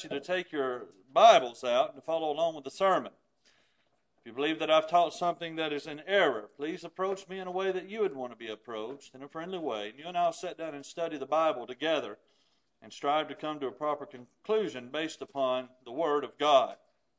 you to take your Bibles out and to follow along with the sermon. If you believe that I've taught something that is in error, please approach me in a way that you would want to be approached, in a friendly way. And you and I will sit down and study the Bible together and strive to come to a proper conclusion based upon the Word of God.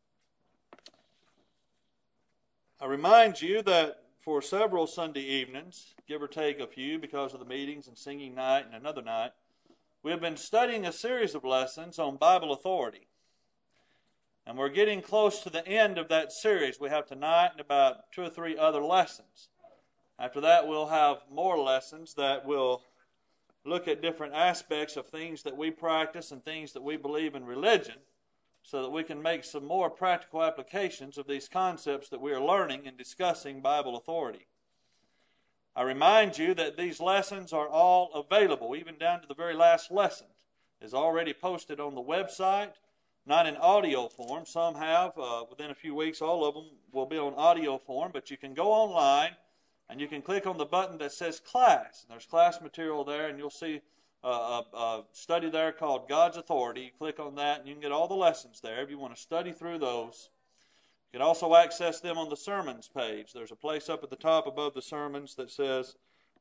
I remind you that for several Sunday evenings, give or take a few because of the meetings and singing night and another night, we have been studying a series of lessons on Bible authority. And we're getting close to the end of that series. We have tonight and about 2 or 3 other lessons. After that, we'll have more lessons that will look at different aspects of things that we practice and things that we believe in religion, so that we can make some more practical applications of these concepts that we are learning and discussing Bible authority. I remind you that these lessons are all available, even down to the very last lesson. It's already posted on the website, not in audio form. Some have. Within a few weeks, all of them will be on audio form, but you can go online and you can click on the button that says class. And there's class material there, and you'll see a study there called God's Authority. You click on that and you can get all the lessons there if you want to study through those. You can also access them on the sermons page. There's a place up at the top above the sermons that says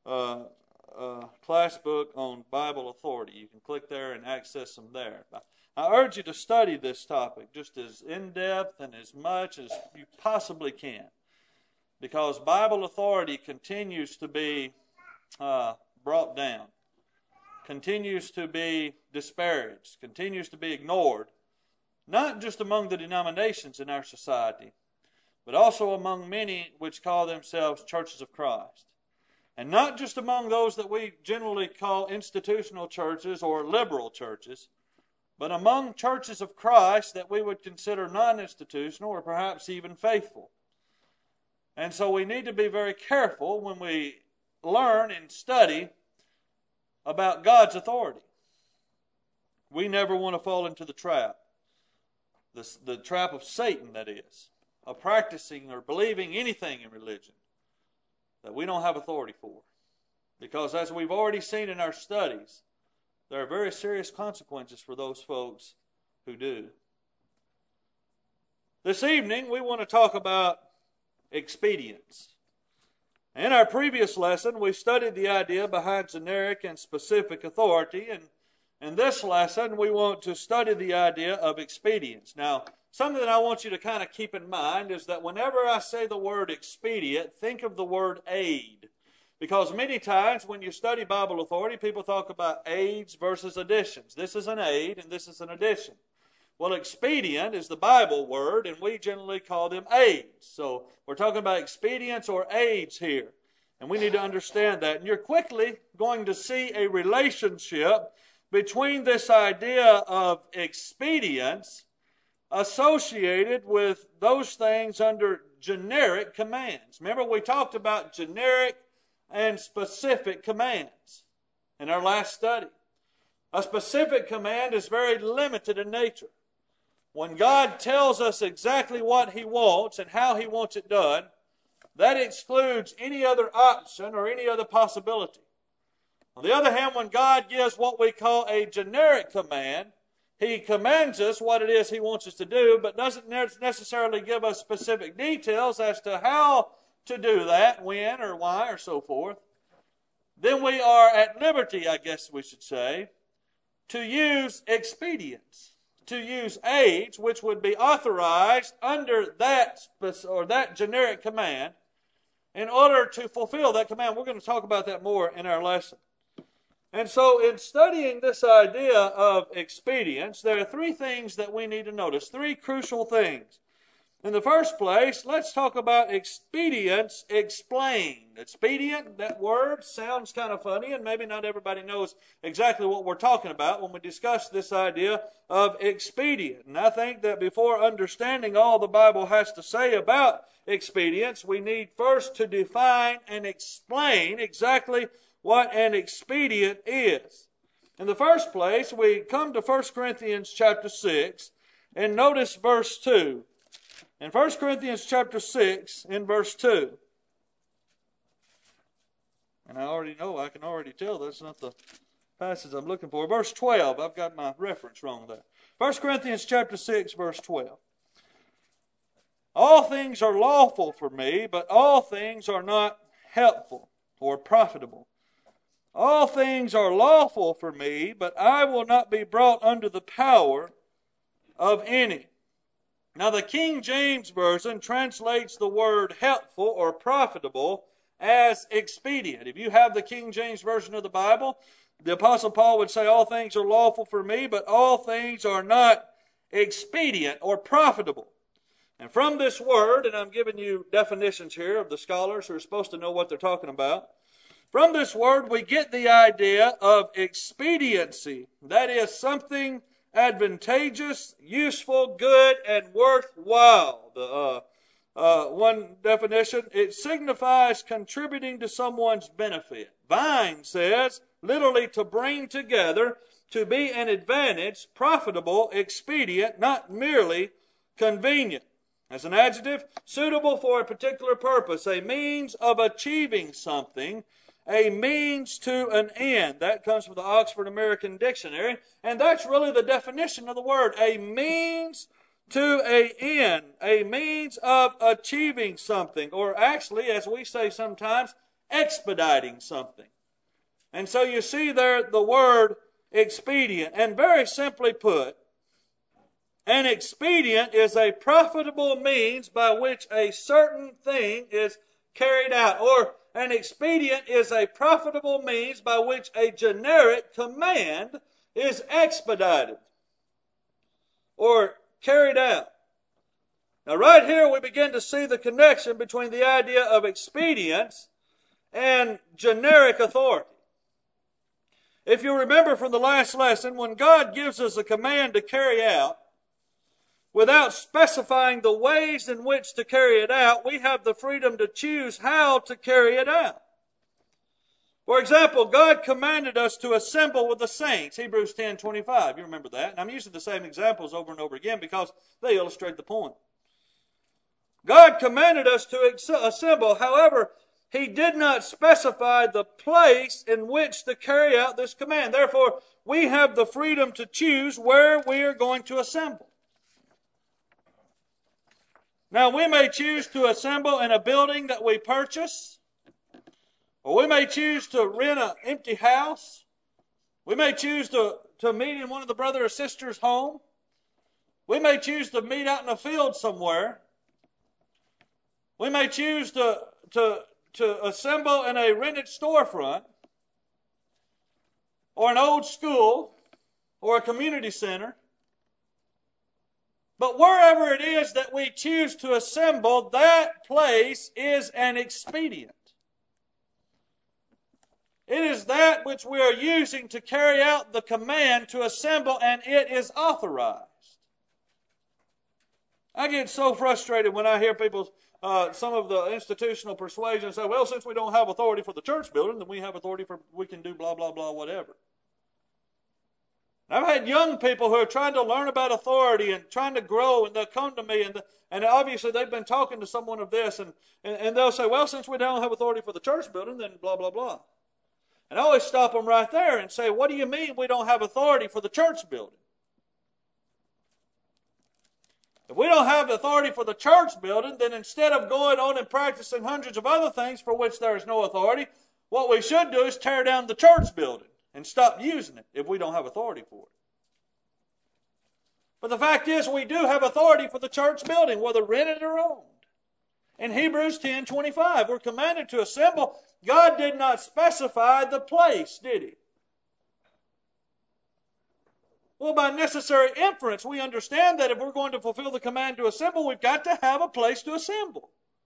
class book on Bible authority. You can click there and access them there. I urge you to study this topic just as in-depth and as much as you possibly can, because Bible authority continues to be brought down, continues to be disparaged, continues to be ignored, not just among the denominations in our society, but also among many which call themselves churches of Christ. And not just among those that we generally call institutional churches or liberal churches, but among churches of Christ that we would consider non-institutional or perhaps even faithful. And so we need to be very careful when we learn and study about God's authority. We never want to fall into the trap. The trap of Satan, that is, of practicing or believing anything in religion that we don't have authority for. Because as we've already seen in our studies, there are very serious consequences for those folks who do. This evening, we want to talk about expedience. In our previous lesson, we studied the idea behind generic and specific authority, and in this lesson, we want to study the idea of expedience. Now, something that I want you to kind of keep in mind is that whenever I say the word expedient, think of the word aid. Because many times when you study Bible authority, people talk about aids versus additions. This is an aid and this is an addition. Well, expedient is the Bible word, and we generally call them aids. So we're talking about expedience or aids here. And we need to understand that. And you're quickly going to see a relationship between this idea of expedience associated with those things under generic commands. Remember, we talked about generic and specific commands in our last study. A specific command is very limited in nature. When God tells us exactly what He wants and how He wants it done, that excludes any other option or any other possibility. On the other hand, when God gives what we call a generic command, He commands us what it is He wants us to do, but doesn't necessarily give us specific details as to how to do that, when or why or so forth. Then we are at liberty, I guess we should say, to use expedience, to use aids which would be authorized under that generic command in order to fulfill that command. We're going to talk about that more in our lesson. And so in studying this idea of expedience, there are 3 things that we need to notice, 3 crucial things. In the first place, let's talk about expedience explained. Expedient, that word sounds kind of funny, and maybe not everybody knows exactly what we're talking about when we discuss this idea of expedient. And I think that before understanding all the Bible has to say about expedience, we need first to define and explain exactly what an expedient is. In the first place, we come to 1 Corinthians chapter 6, and notice verse 2. In 1 Corinthians chapter 6, in verse 2, and I can already tell that's not the passage I'm looking for. Verse 12, I've got my reference wrong there. 1 Corinthians chapter 6, verse 12. All things are lawful for me, but all things are not helpful or profitable. All things are lawful for me, but I will not be brought under the power of any. Now the King James Version translates the word helpful or profitable as expedient. If you have the King James Version of the Bible, the Apostle Paul would say, all things are lawful for me, but all things are not expedient or profitable. And from this word, and I'm giving you definitions here of the scholars who are supposed to know what they're talking about. From this word, we get the idea of expediency. That is something advantageous, useful, good, and worthwhile. One definition, it signifies contributing to someone's benefit. Vine says, literally to bring together, to be an advantage, profitable, expedient, not merely convenient. As an adjective, suitable for a particular purpose, a means of achieving something, a means to an end. That comes from the Oxford American Dictionary, and that's really the definition of the word, a means to an end, a means of achieving something, or actually, as we say sometimes, expediting something. And so you see there the word expedient, and very simply put, an expedient is a profitable means by which a certain thing is carried out. Or an expedient is a profitable means by which a generic command is expedited or carried out. Now right here we begin to see the connection between the idea of expedience and generic authority. If you remember from the last lesson, when God gives us a command to carry out, without specifying the ways in which to carry it out, we have the freedom to choose how to carry it out. For example, God commanded us to assemble with the saints, Hebrews 10:25. You remember that. And I'm using the same examples over and over again because they illustrate the point. God commanded us to assemble. However, He did not specify the place in which to carry out this command. Therefore, we have the freedom to choose where we are going to assemble. Now, we may choose to assemble in a building that we purchase, or we may choose to rent an empty house. We may choose to meet in one of the brother or sister's home. We may choose to meet out in a field somewhere. We may choose to assemble in a rented storefront, or an old school, or a community center. But wherever it is that we choose to assemble, that place is an expedient. It is that which we are using to carry out the command to assemble, and it is authorized. I get so frustrated when I hear people, some of the institutional persuasion say, well, since we don't have authority for the church building, then we have authority for, we can do blah, blah, blah, whatever. I've had young people who are trying to learn about authority and trying to grow, and they'll come to me, and obviously they've been talking to someone of this, and they'll say, well, since we don't have authority for the church building, then blah, blah, blah. And I always stop them right there and say, what do you mean we don't have authority for the church building? If we don't have authority for the church building, then instead of going on and practicing hundreds of other things for which there is no authority, what we should do is tear down the church building and stop using it if we don't have authority for it. But the fact is, we do have authority for the church building, whether rented or owned. In Hebrews 10:25, we're commanded to assemble. God did not specify the place, did He? Well, by necessary inference, we understand that if we're going to fulfill the command to assemble, we've got to have a place to assemble.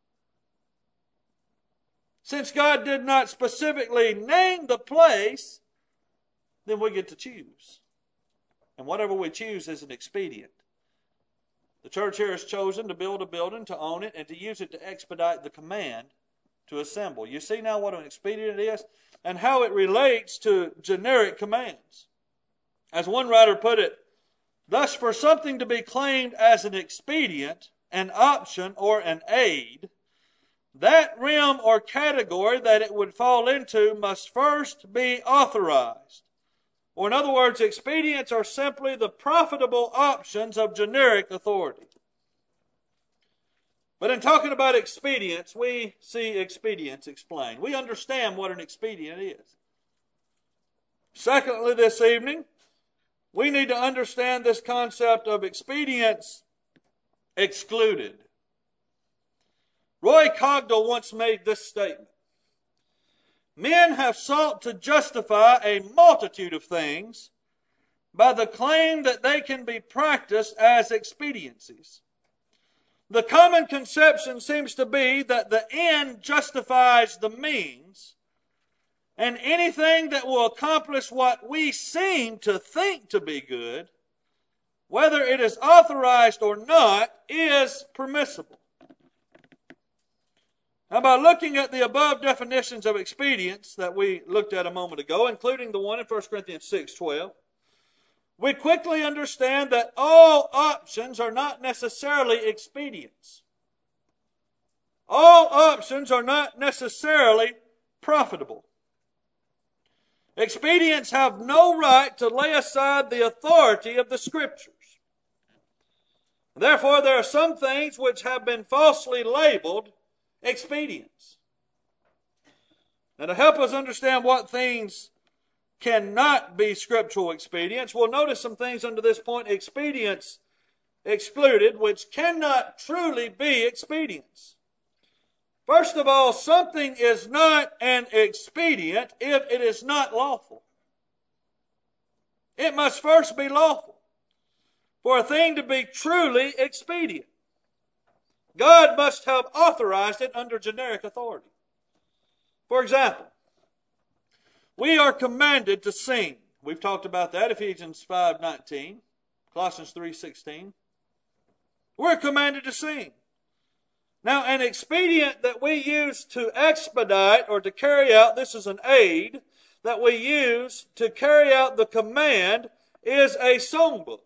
Since God did not specifically name the place, then we get to choose. And whatever we choose is an expedient. The church here has chosen to build a building, to own it, and to use it to expedite the command to assemble. You see now what an expedient is and how it relates to generic commands. As one writer put it, thus for something to be claimed as an expedient, an option, or an aid, that realm or category that it would fall into must first be authorized. Or in other words, expedients are simply the profitable options of generic authority. But in talking about expedients, we see expedients explained. We understand what an expedient is. Secondly, this evening, we need to understand this concept of expedients excluded. Roy Cogdell once made this statement: men have sought to justify a multitude of things by the claim that they can be practiced as expediencies. The common conception seems to be that the end justifies the means, and anything that will accomplish what we seem to think to be good, whether it is authorized or not, is permissible. Now, by looking at the above definitions of expedience that we looked at a moment ago, including the one in 1 Corinthians 6:12, we quickly understand that all options are not necessarily expedients. All options are not necessarily profitable. Expedients have no right to lay aside the authority of the Scriptures. Therefore, there are some things which have been falsely labeled expedients. Now, to help us understand what things cannot be scriptural expedients, we'll notice some things under this point: expedients excluded, which cannot truly be expedients. First of all, something is not an expedient if it is not lawful. It must first be lawful for a thing to be truly expedient. God must have authorized it under generic authority. For example, we are commanded to sing. We've talked about that, Ephesians 5:19, Colossians 3:16. We're commanded to sing. Now, an expedient that we use to expedite or to carry out, this is an aid that we use to carry out the command, is a songbook.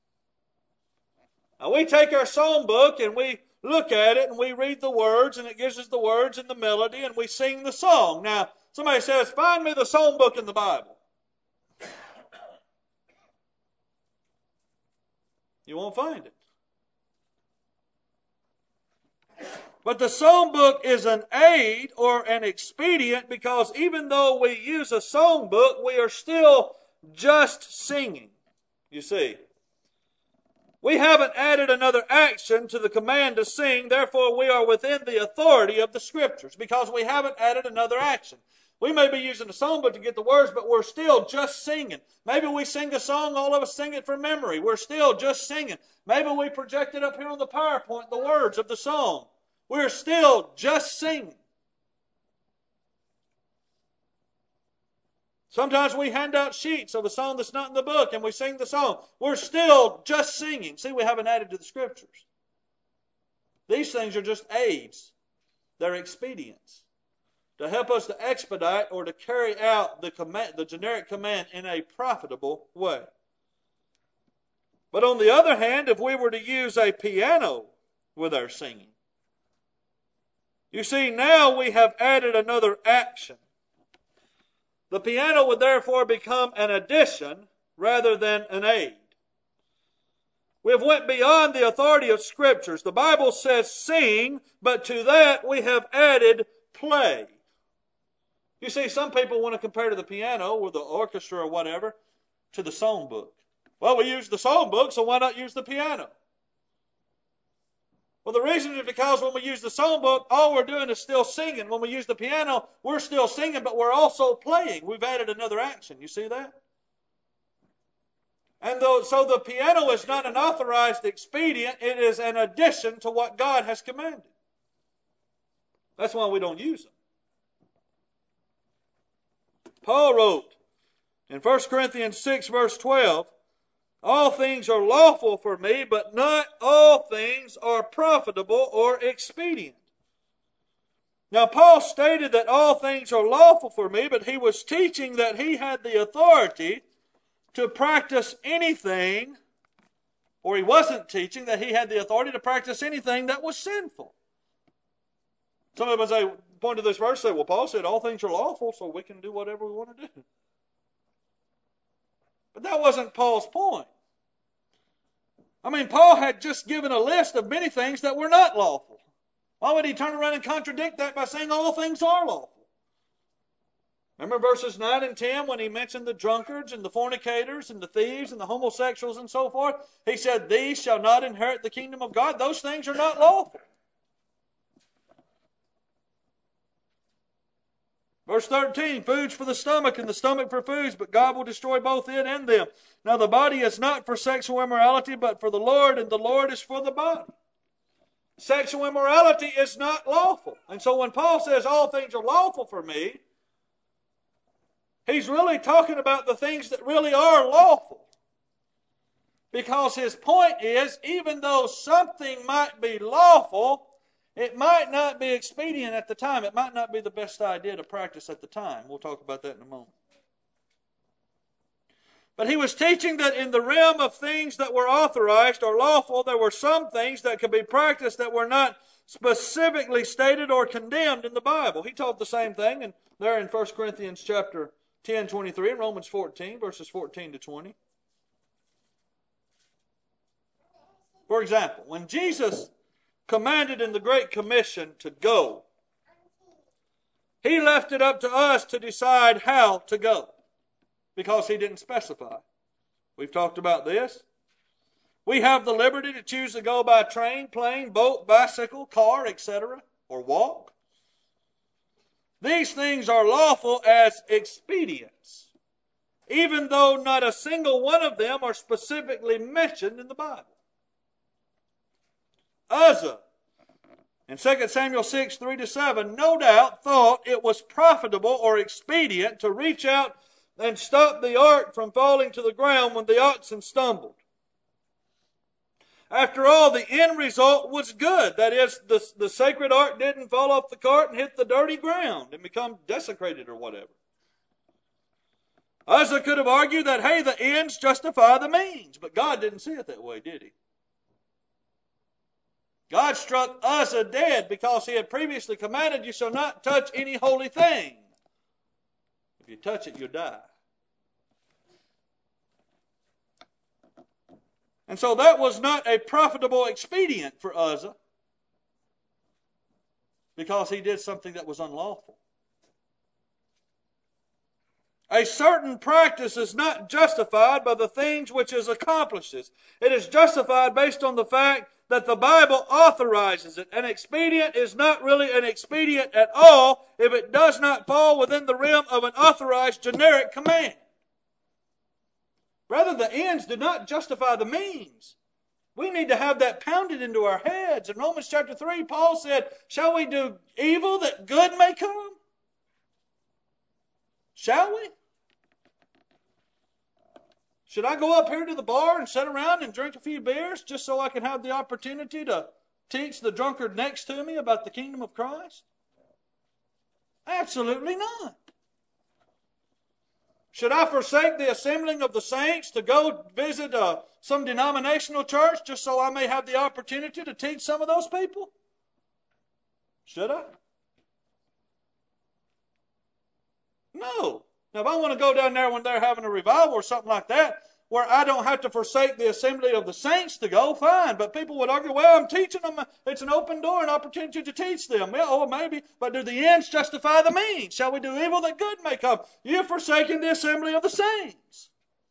Now, we take our songbook and we look at it and we read the words, and it gives us the words and the melody, and we sing the song. Now, somebody says, find me the songbook in the Bible. You won't find it. But the songbook is an aid or an expedient, because even though we use a songbook, we are still just singing, you see. We haven't added another action to the command to sing, therefore we are within the authority of the Scriptures, because we haven't added another action. We may be using a songbook to get the words, but we're still just singing. Maybe we sing a song, all of us sing it from memory. We're still just singing. Maybe we project it up here on the PowerPoint, the words of the song. We're still just singing. Sometimes we hand out sheets of a song that's not in the book and we sing the song. We're still just singing. See, we haven't added to the Scriptures. These things are just aids. They're expedients to help us to expedite or to carry out the generic command in a profitable way. But on the other hand, if we were to use a piano with our singing, you see, now we have added another action. The piano would therefore become an addition rather than an aid. We have went beyond the authority of Scriptures. The Bible says sing, but to that we have added play. You see, some people want to compare to the piano or the orchestra or whatever to the songbook. Well, we use the songbook, so why not use the piano? Well, the reason is because when we use the songbook, all we're doing is still singing. When we use the piano, we're still singing, but we're also playing. We've added another action. You see that? And so the piano is not an authorized expedient. It is an addition to what God has commanded. That's why we don't use them. Paul wrote in 1 Corinthians 6, verse 12, all things are lawful for me, but not all things are profitable or expedient. Now, Paul stated that all things are lawful for me, but he was teaching that he had the authority to practice anything, or he wasn't teaching that he had the authority to practice anything that was sinful. Some of us point to this verse and say, well, Paul said all things are lawful, so we can do whatever we want to do. But that wasn't Paul's point. I mean, Paul had just given a list of many things that were not lawful. Why would he turn around and contradict that by saying all things are lawful? Remember verses 9 and 10 when he mentioned the drunkards and the fornicators and the thieves and the homosexuals and so forth? He said, these shall not inherit the kingdom of God. Those things are not lawful. Verse 13, foods for the stomach and the stomach for foods, but God will destroy both it and them. Now the body is not for sexual immorality, but for the Lord, and the Lord is for the body. Sexual immorality is not lawful. And so when Paul says all things are lawful for me, he's really talking about the things that really are lawful. Because his point is, even though something might be lawful, it might not be expedient at the time. It might not be the best idea to practice at the time. We'll talk about that in a moment. But he was teaching that in the realm of things that were authorized or lawful, there were some things that could be practiced that were not specifically stated or condemned in the Bible. He taught the same thing and there in 1 Corinthians chapter 10:23 and Romans 14, verses 14 to 20. For example, when Jesus commanded in the Great Commission to go, he left it up to us to decide how to go because he didn't specify. We've talked about this. We have the liberty to choose to go by train, plane, boat, bicycle, car, etc., or walk. These things are lawful as expedients, even though not a single one of them are specifically mentioned in the Bible. Uzzah, in 2 Samuel 6, 3-7, no doubt thought it was profitable or expedient to reach out and stop the ark from falling to the ground when the oxen stumbled. After all, the end result was good. That is, the sacred ark didn't fall off the cart and hit the dirty ground and become desecrated or whatever. Uzzah could have argued that, hey, the ends justify the means. But God didn't see it that way, did he? God struck Uzzah dead because he had previously commanded, you shall not touch any holy thing. If you touch it, you'll die. And so that was not a profitable expedient for Uzzah because he did something that was unlawful. A certain practice is not justified by the things which it accomplishes. It is justified based on the fact that the Bible authorizes it. An expedient is not really an expedient at all if it does not fall within the realm of an authorized generic command. Rather, the ends do not justify the means. We need to have that pounded into our heads. In Romans chapter 3, Paul said, shall we do evil that good may come? Shall we? Should I go up here to the bar and sit around and drink a few beers just so I can have the opportunity to teach the drunkard next to me about the kingdom of Christ? Absolutely not. Should I forsake the assembling of the saints to go visit some denominational church just so I may have the opportunity to teach some of those people? Should I? No. Now, if I want to go down there when they're having a revival or something like that, where I don't have to forsake the assembly of the saints to go, fine. But people would argue, well, I'm teaching them. It's an open door, an opportunity to teach them. Well, oh, maybe. But do the ends justify the means? Shall we do evil that good may come? You're forsaking the assembly of the saints.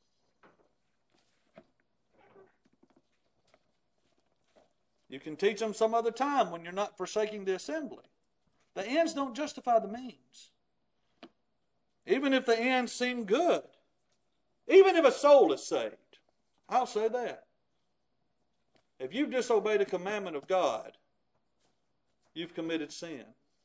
You can teach them some other time when you're not forsaking the assembly. The ends don't justify the means. Even if the ends seem good. Even if a soul is saved. I'll say that. If you've disobeyed a commandment of God, you've committed sin.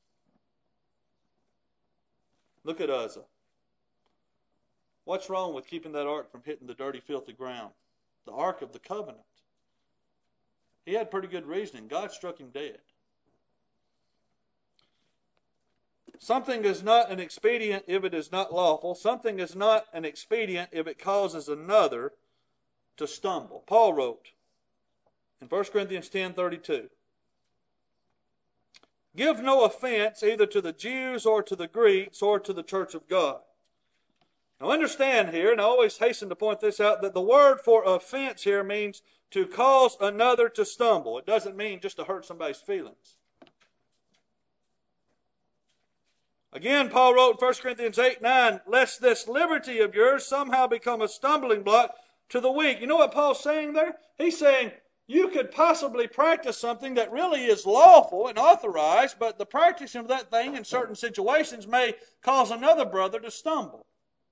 Look at Uzzah. What's wrong with keeping that ark from hitting the dirty, filthy ground? The ark of the covenant. He had pretty good reasoning. God struck him dead. Something is not an expedient if it is not lawful. Something is not an expedient if it causes another to stumble. Paul wrote in 1 Corinthians 10:32, give no offense either to the Jews or to the Greeks or to the church of God. Now understand here, and I always hasten to point this out, that the word for offense here means to cause another to stumble. It doesn't mean just to hurt somebody's feelings. Again, Paul wrote in 1 Corinthians 8:9, lest this liberty of yours somehow become a stumbling block to the weak. You know what Paul's saying there? He's saying you could possibly practice something that really is lawful and authorized, but the practicing of that thing in certain situations may cause another brother to stumble.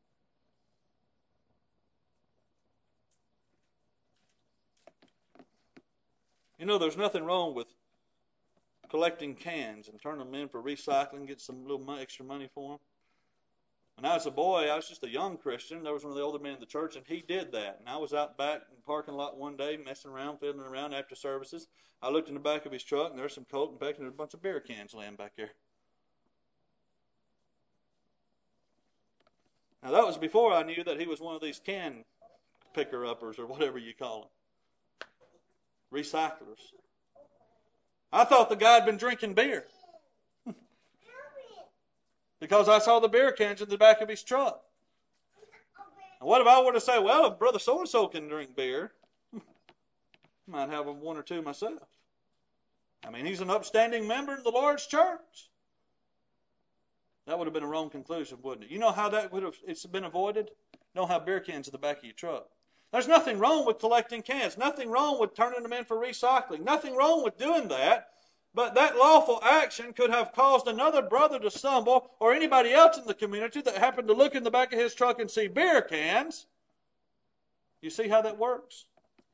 You know, there's nothing wrong with collecting cans and turning them in for recycling, get some little extra money for them. When I was a boy, I was just a young Christian. There was one of the older men in the church, and he did that. And I was out back in the parking lot one day, messing around, fiddling around after services. I looked in the back of his truck, and there's some Coke and Peck, and there's a bunch of beer cans laying back there. Now, that was before I knew that he was one of these can picker-uppers, or whatever you call them. Recyclers. I thought the guy had been drinking beer. Because I saw the beer cans in the back of his truck. And what if I were to say, well, if Brother so-and-so can drink beer, I might have one or two myself. I mean, he's an upstanding member in the Lord's church. That would have been a wrong conclusion, wouldn't it? You know how that would have it's been avoided? Don't have beer cans in the back of your truck. There's nothing wrong with collecting cans. Nothing wrong with turning them in for recycling. Nothing wrong with doing that. But that lawful action could have caused another brother to stumble, or anybody else in the community that happened to look in the back of his truck and see beer cans. You see how that works?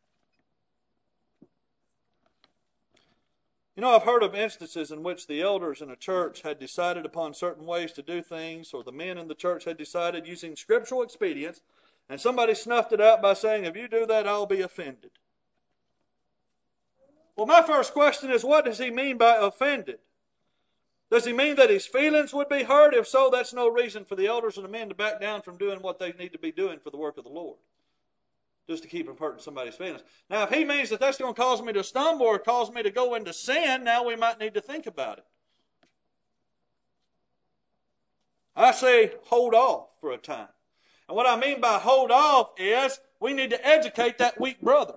You know, I've heard of instances in which the elders in a church had decided upon certain ways to do things, or the men in the church had decided using scriptural expedience, and somebody snuffed it out by saying, if you do that, I'll be offended. Well, my first question is, what does he mean by offended? Does he mean that his feelings would be hurt? If so, that's no reason for the elders and the men to back down from doing what they need to be doing for the work of the Lord, just to keep from hurting somebody's feelings. Now, if he means that that's going to cause me to stumble or cause me to go into sin, now we might need to think about it. I say hold off for a time. And what I mean by hold off is we need to educate that weak brother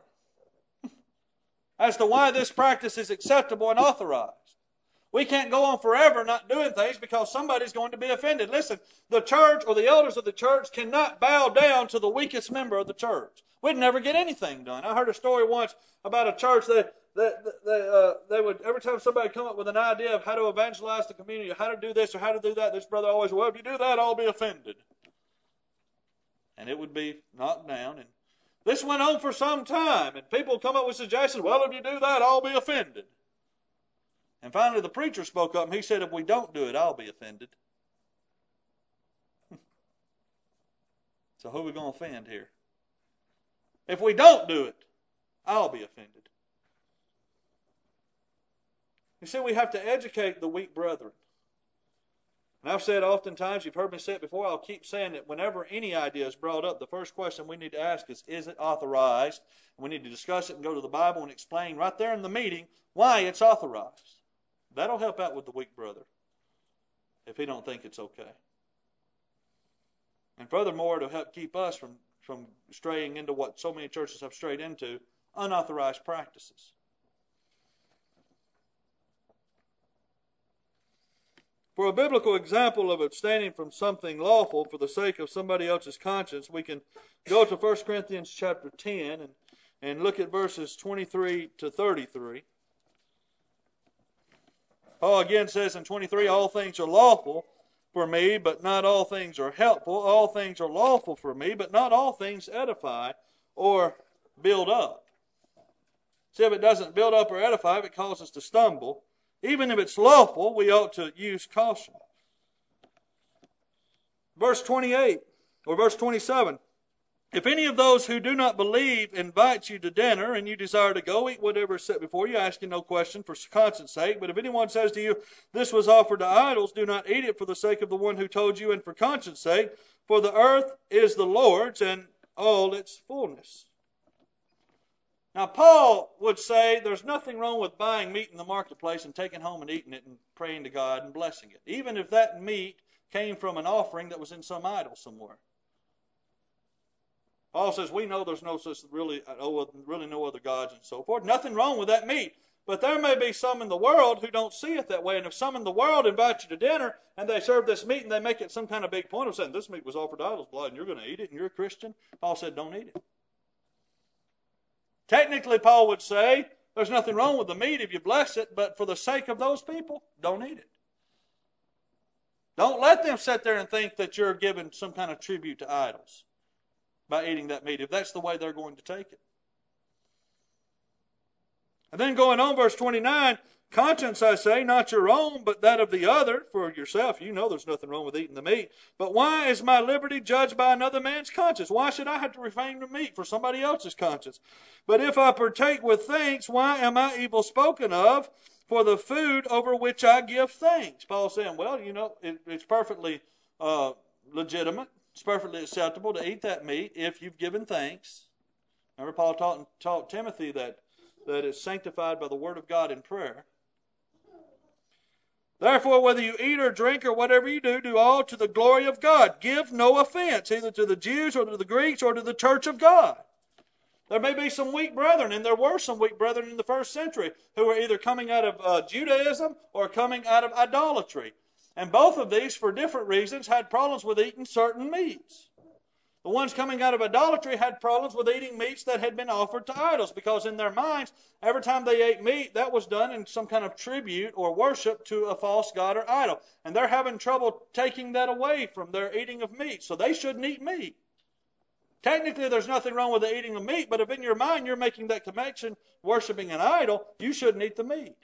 as to why this practice is acceptable and authorized. We can't go on forever not doing things because somebody's going to be offended. Listen, the church or the elders of the church cannot bow down to the weakest member of the church. We'd never get anything done. I heard a story once about a church that they would, every time somebody come up with an idea of how to evangelize the community, or how to do this or how to do that, this brother always, well, if you do that, I'll be offended. And it would be knocked down. And this went on for some time, and people come up with suggestions, well, if you do that, I'll be offended. And finally the preacher spoke up, and he said, if we don't do it, I'll be offended. So who are we going to offend here? If we don't do it, I'll be offended. You see, we have to educate the weak brethren. And I've said oftentimes, you've heard me say it before, I'll keep saying that whenever any idea is brought up, the first question we need to ask is it authorized? And we need to discuss it and go to the Bible and explain right there in the meeting why it's authorized. That'll help out with the weak brother if he don't think it's okay. And furthermore, it'll help keep us from straying into what so many churches have strayed into, unauthorized practices. For a biblical example of abstaining from something lawful for the sake of somebody else's conscience, we can go to 1 Corinthians chapter 10 and look at verses 23 to 33. Paul again says in 23, all things are lawful for me, but not all things are helpful. All things are lawful for me, but not all things edify or build up. See, if it doesn't build up or edify, if it causes us to stumble, even if it's lawful, we ought to use caution. Verse 28, or verse 27, if any of those who do not believe invites you to dinner, and you desire to go, eat whatever is set before you, asking no question for conscience sake. But if anyone says to you, this was offered to idols, do not eat it for the sake of the one who told you, and for conscience sake. For the earth is the Lord's, and all its fullness. Now, Paul would say there's nothing wrong with buying meat in the marketplace and taking home and eating it and praying to God and blessing it, even if that meat came from an offering that was in some idol somewhere. Paul says we know there's no other gods and so forth. Nothing wrong with that meat. But there may be some in the world who don't see it that way. And if some in the world invite you to dinner and they serve this meat and they make it some kind of big point of saying this meat was offered to idols' blood and you're going to eat it and you're a Christian, Paul said don't eat it. Technically, Paul would say there's nothing wrong with the meat if you bless it, but for the sake of those people, don't eat it. Don't let them sit there and think that you're giving some kind of tribute to idols by eating that meat, if that's the way they're going to take it. And then going on, verse 29, conscience, I say, not your own, but that of the other. For yourself, you know there's nothing wrong with eating the meat. But why is my liberty judged by another man's conscience? Why should I have to refrain from meat for somebody else's conscience? But if I partake with thanks, why am I evil spoken of for the food over which I give thanks? Paul's saying, well, it's perfectly legitimate. It's perfectly acceptable to eat that meat if you've given thanks. Remember, Paul taught Timothy that is sanctified by the word of God in prayer. Therefore, whether you eat or drink or whatever you do, do all to the glory of God. Give no offense, either to the Jews or to the Greeks or to the church of God. There may be some weak brethren, and there were some weak brethren in the first century who were either coming out of Judaism or coming out of idolatry. And both of these, for different reasons, had problems with eating certain meats. The ones coming out of idolatry had problems with eating meats that had been offered to idols, because in their minds, every time they ate meat, that was done in some kind of tribute or worship to a false god or idol. And they're having trouble taking that away from their eating of meat, so they shouldn't eat meat. Technically, there's nothing wrong with the eating of meat, but if in your mind you're making that connection, worshiping an idol, you shouldn't eat the meat.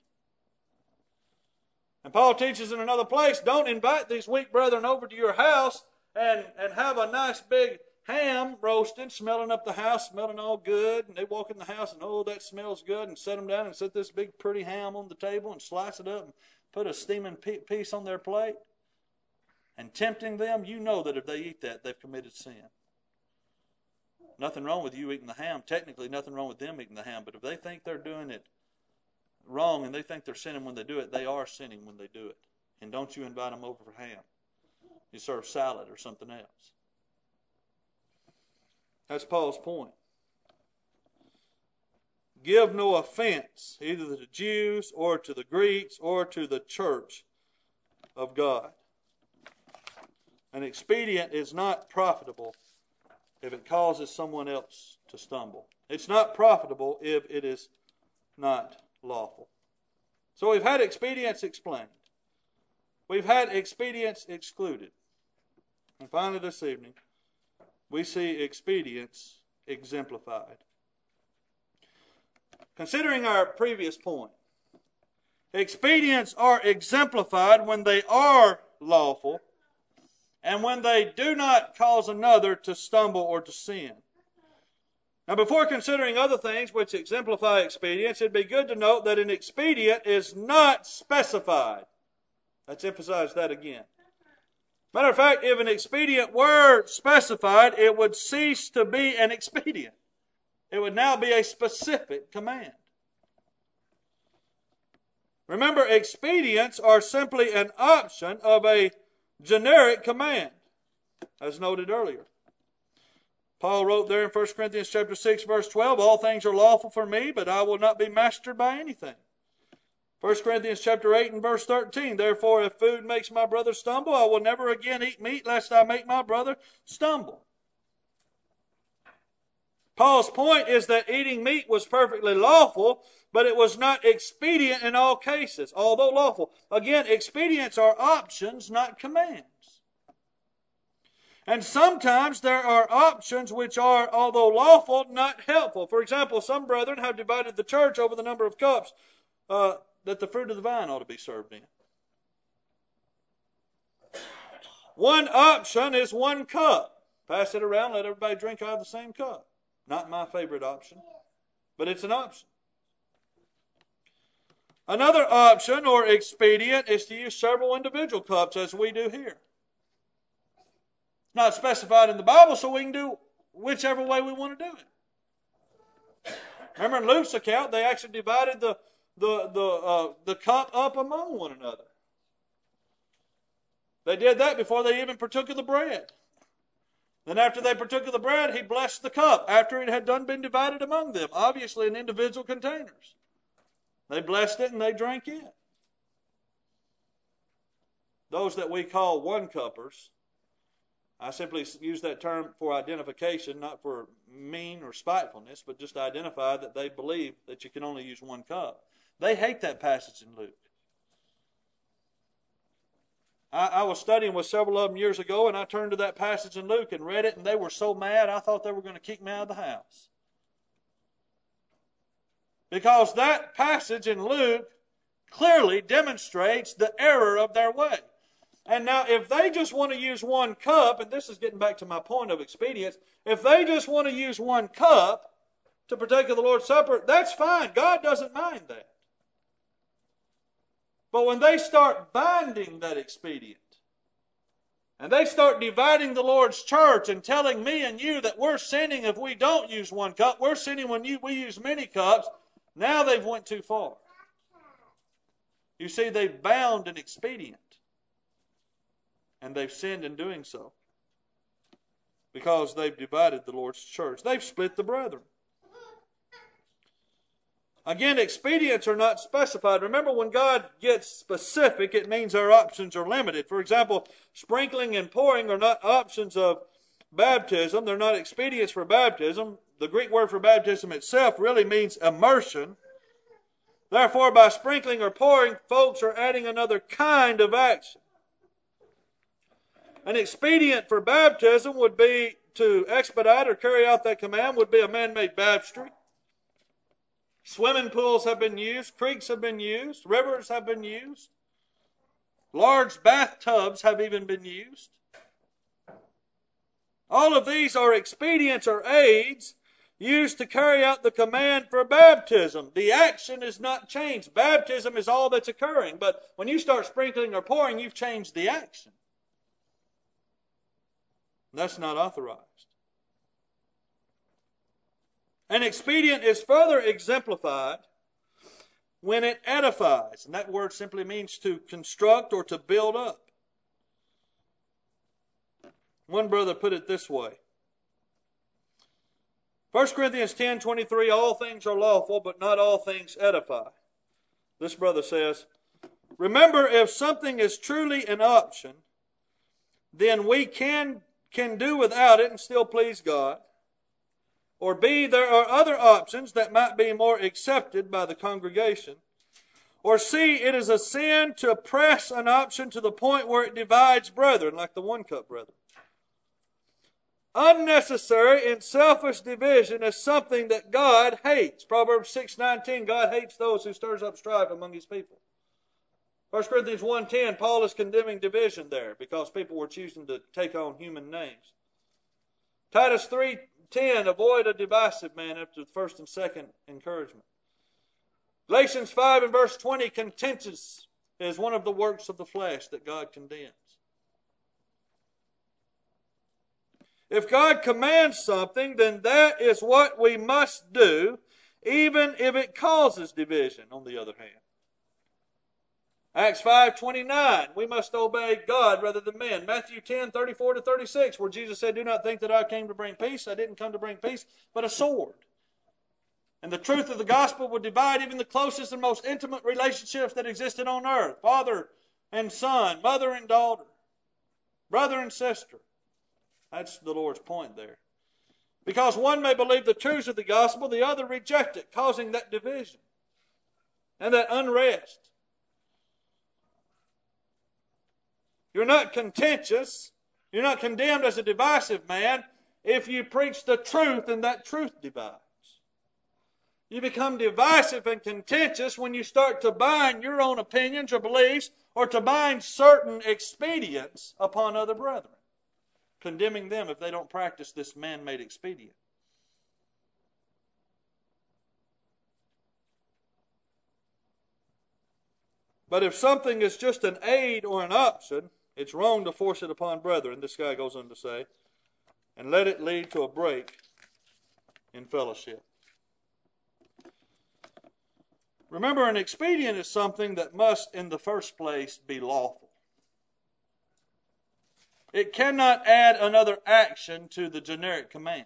And Paul teaches in another place, don't invite these weak brethren over to your house and have a nice big ham roasted, smelling up the house, smelling all good, and they walk in the house and, oh, that smells good, and set them down and set this big pretty ham on the table and slice it up and put a steaming piece on their plate. And tempting them, you know that if they eat that, they've committed sin. Nothing wrong with you eating the ham. Technically, nothing wrong with them eating the ham, but if they think they're doing it wrong and they think they're sinning when they do it, they are sinning when they do it. And don't you invite them over for ham. You serve salad or something else. That's Paul's point. Give no offense either to the Jews or to the Greeks or to the church of God. An expedient is not profitable if it causes someone else to stumble. It's not profitable if it is not lawful. So we've had expedience explained. We've had expedience excluded. And finally this evening, we see expedience exemplified. Considering our previous point, expedients are exemplified when they are lawful and when they do not cause another to stumble or to sin. Now, before considering other things which exemplify expedience, it'd be good to note that an expedient is not specified. Let's emphasize that again. Matter of fact, if an expedient were specified, it would cease to be an expedient. It would now be a specific command. Remember, expedients are simply an option of a generic command, as noted earlier. Paul wrote there in 1 Corinthians chapter 6, verse 12, all things are lawful for me, but I will not be mastered by anything. 1 Corinthians chapter 8 and verse 13, therefore if food makes my brother stumble, I will never again eat meat lest I make my brother stumble. Paul's point is that eating meat was perfectly lawful, but it was not expedient in all cases, although lawful. Again, expedients are options, not commands. And sometimes there are options which are, although lawful, not helpful. For example, some brethren have divided the church over the number of cups that the fruit of the vine ought to be served in. One option is one cup. Pass it around, let everybody drink out of the same cup. Not my favorite option, but it's an option. Another option or expedient is to use several individual cups as we do here. Not specified in the Bible, so we can do whichever way we want to do it. Remember in Luke's account, they actually divided the cup up among one another. They did that before they even partook of the bread. Then after they partook of the bread, he blessed the cup after it had been divided among them, obviously in individual containers. They blessed it and they drank it. Those that we call one-cuppers, I simply use that term for identification, not for mean or spitefulness, but just to identify that they believe that you can only use one cup. They hate that passage in Luke. I was studying with several of them years ago, and I turned to that passage in Luke and read it, and they were so mad I thought they were going to kick me out of the house. Because that passage in Luke clearly demonstrates the error of their way. And now if they just want to use one cup, and this is getting back to my point of expedience, if they just want to use one cup to partake of the Lord's Supper, that's fine. God doesn't mind that. But when they start binding that expedient, and they start dividing the Lord's church and telling me and you that we're sinning if we don't use one cup, we're sinning when we use many cups, now they've went too far. You see, they've bound an expedient. And they've sinned in doing so. Because they've divided the Lord's church. They've split the brethren. Again, expedients are not specified. Remember, when God gets specific, it means our options are limited. For example, sprinkling and pouring are not options of baptism. They're not expedients for baptism. The Greek word for baptism itself really means immersion. Therefore, by sprinkling or pouring, folks are adding another kind of action. An expedient for baptism would be to expedite or carry out that command would be a man-made baptistry. Swimming pools have been used, creeks have been used, rivers have been used. Large bathtubs have even been used. All of these are expedients or aids used to carry out the command for baptism. The action is not changed. Baptism is all that's occurring. But when you start sprinkling or pouring, you've changed the action. That's not authorized. An expedient is further exemplified when it edifies. And that word simply means to construct or to build up. One brother put it this way. 1 Corinthians 10:23, all things are lawful, but not all things edify. This brother says, remember, if something is truly an option, then we can do without it and still please God. Or B, there are other options that might be more accepted by the congregation. Or C, it is a sin to press an option to the point where it divides brethren, like the one-cup brethren. Unnecessary and selfish division is something that God hates. Proverbs 6:19, God hates those who stirs up strife among his people. 1 Corinthians 1:10, Paul is condemning division there because people were choosing to take on human names. Titus 3:10, avoid a divisive man after the first and second encouragement. Galatians 5 and verse 20, contentious is one of the works of the flesh that God condemns. If God commands something, then that is what we must do, even if it causes division, on the other hand. Acts 5:29, we must obey God rather than men. Matthew 10:34-36, where Jesus said, do not think that I came to bring peace. I didn't come to bring peace, but a sword. And the truth of the gospel would divide even the closest and most intimate relationships that existed on earth. Father and son, mother and daughter, brother and sister. That's the Lord's point there. Because one may believe the truths of the gospel, the other reject it, causing that division and that unrest. You're not contentious. You're not condemned as a divisive man if you preach the truth and that truth divides. You become divisive and contentious when you start to bind your own opinions or beliefs or to bind certain expedients upon other brethren, condemning them if they don't practice this man-made expedient. But if something is just an aid or an option, it's wrong to force it upon brethren, this guy goes on to say, and let it lead to a break in fellowship. Remember, an expedient is something that must, in the first place, be lawful. It cannot add another action to the generic command.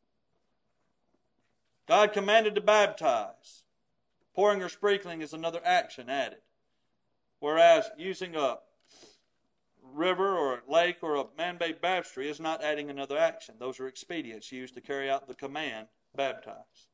God commanded to baptize. Pouring or sprinkling is another action added. Whereas using a river or a lake or a man-made baptistry is not adding another action. Those are expedients used to carry out the command, baptize.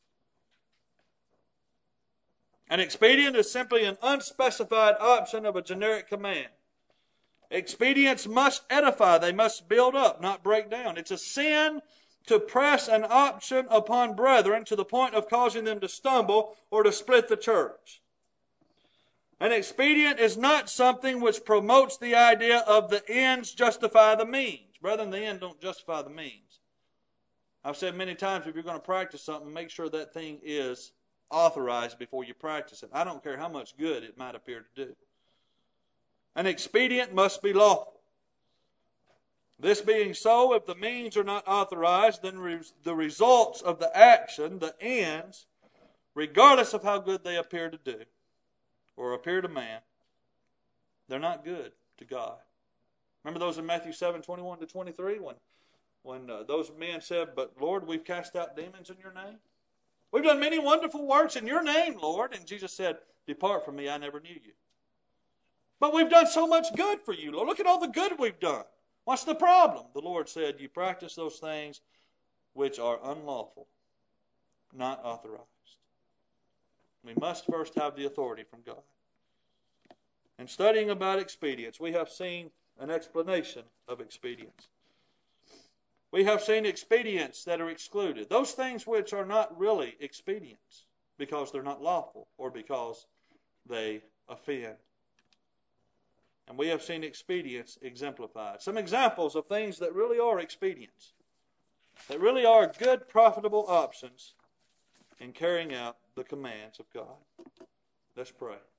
An expedient is simply an unspecified option of a generic command. Expedients must edify. They must build up, not break down. It's a sin to press an option upon brethren to the point of causing them to stumble or to split the church. An expedient is not something which promotes the idea of the ends justify the means. Brethren, the end don't justify the means. I've said many times, if you're going to practice something, make sure that thing is authorized before you practice it. I don't care how much good it might appear to do. An expedient must be lawful. This being so, if the means are not authorized, then the results of the action, the ends, regardless of how good they appear to do or appear to man, they're not good to God. Remember those in Matthew 7:21-23 when those men said, "But Lord, we've cast out demons in your name. We've done many wonderful works in your name, Lord." And Jesus said, "Depart from me, I never knew you." But we've done so much good for you, Lord. Look at all the good we've done. What's the problem? The Lord said, you practice those things which are unlawful, not authorized. We must first have the authority from God. In studying about expedience, we have seen an explanation of expedience. We have seen expedients that are excluded. Those things which are not really expedients because they're not lawful or because they offend. And we have seen expedience exemplified. Some examples of things that really are expedients, that really are good, profitable options in carrying out the commands of God. Let's pray.